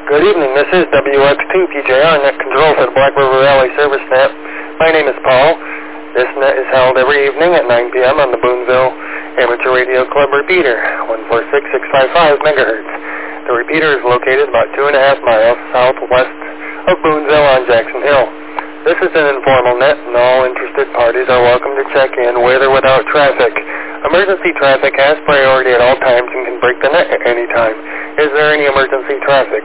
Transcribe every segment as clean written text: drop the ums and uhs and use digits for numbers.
Good evening. This is WX2PJR Net Control for the Black River Valley Service Net. My name is Paul. This net is held every evening at 9 p.m. on the Boonville Amateur Radio Club repeater, 146655 megahertz. The repeater is located about 2.5 miles southwest of Boonville on Jackson Hill. This is an informal net, and all interested parties are welcome to check in with or without traffic. Emergency traffic has priority at all times and can break the net at any time. Is there any emergency traffic?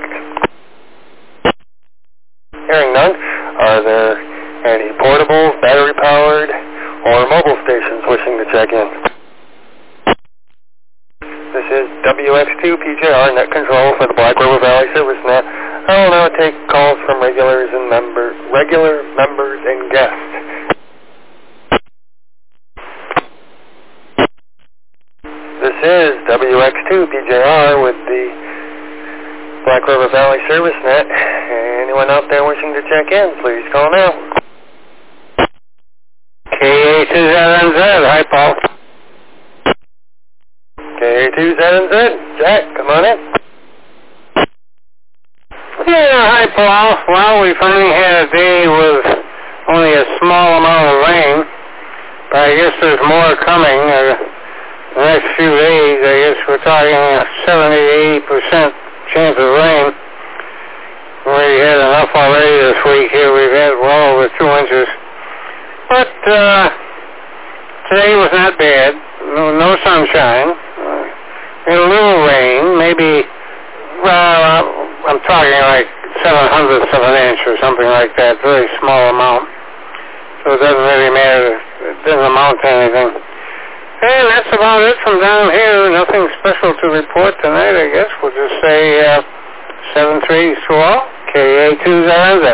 Hearing none, are there any portable, battery-powered, or mobile stations wishing to check in? This is WX2PJR Net Control for the Black River Valley Service Net. I will now take calls from regular members and guests. This is WX2PJR with the Black River Valley Service Net. Anyone out there wishing to check in, please call now. KA2ZNZ, hi Paul. KA2ZNZ, Jack, come on in. Yeah, hi Paul. Well, we finally had a day with only a small amount of rain, but I guess there's more coming. The next few days, I guess we're talking a 70-80% chance of rain. We had enough already this week here. We've had well over 2 inches. But today was not bad. No sunshine. We had a little rain, maybe, I'm talking like 7/100 of an inch or something like that. Very small amount. So it doesn't really matter. It doesn't amount to anything. And that's about it from down here. Nothing special to report tonight, I guess. We'll just say 7-3 swell, KA2ZNZ.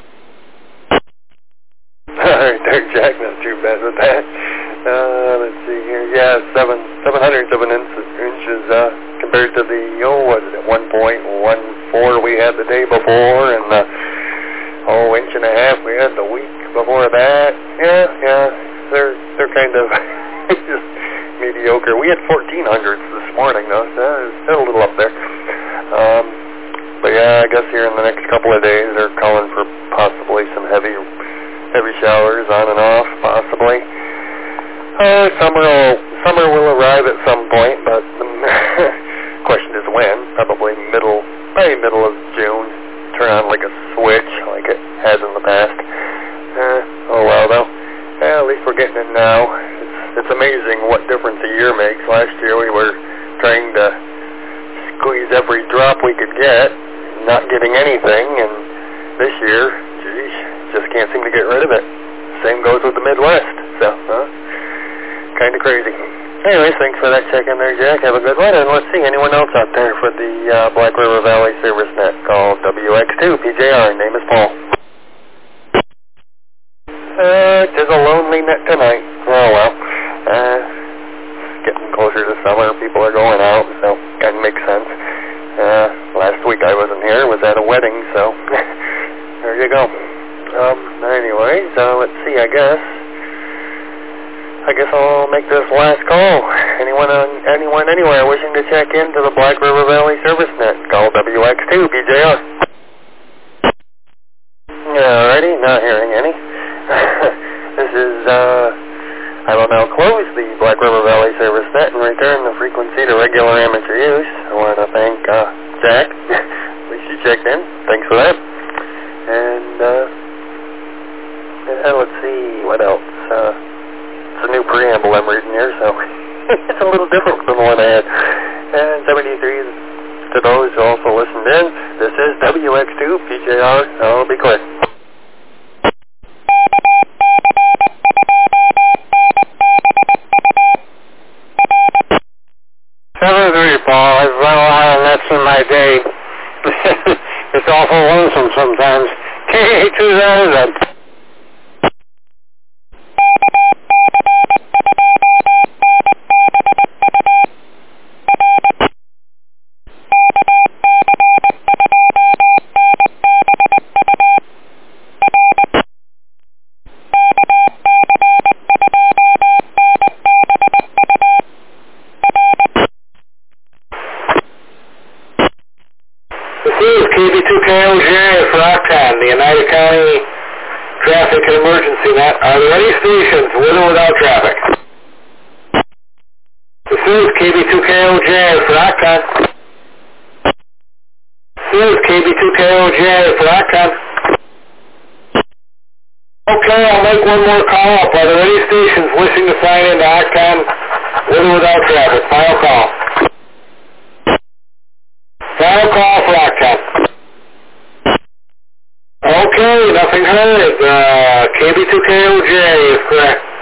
Alright there, Jack. Not too bad with that. Let's see here. Yeah, 700 of an inches compared to the, what is it, 1.14 we had the day before, and inch and a half we had the week before that. Yeah, they're kind of just mediocre. We had 1400s this morning, though, so it's a little up there. But yeah, I guess here in the next couple of days they're calling for possibly some heavy showers on and off, possibly. Summer will arrive at some point, but the question is when. Probably middle of June. Turn on like a switch, like it has in the past. Oh well, though. At least we're getting it now. It's amazing what difference a year makes. Last year we were trying to squeeze every drop we could get, not getting anything, and this year, geez, just can't seem to get rid of it. Same goes with the Midwest, so, kind of crazy. Anyways, thanks for that check in there, Jack. Have a good one, and let's see, anyone else out there for the Black River Valley Service Net called WX2PJR. Name is Paul. It is a lonely net tonight. Oh well. Getting closer to summer, people are going out, so kind of makes sense. Last week I wasn't here, was at a wedding, so there you go. Anyways, let's see, I guess I'll make this last call. Anyone anywhere wishing to check into the Black River Valley Service Net, call WX2PJR. Alrighty, not hearing any. This is, I will now close the Black River Valley Service Net and return the frequency to regular amateur use. I want to thank Jack. At least you checked in. Thanks for that. And let's see, what else? It's a new preamble I'm reading here, so it's a little different from the one I had. And 73 to those who also listened in. This is WX2PJR. I'll be quick. 7-3, Paul. I've run a lot of nets in my day. It's awful lonesome sometimes. KA2ZNZ. This is KB2KOJ for Octan, the Oneida County Traffic and Emergency Net. Are there any stations with or without traffic? This is KB2KOJ for Octan. This is KB2KOJ for Octan. Okay, I'll make one more call up. Are there any stations wishing to sign into Octan with or without traffic? Final call. Final call for Octan. Okay, nothing heard. KB2KOJ is correct.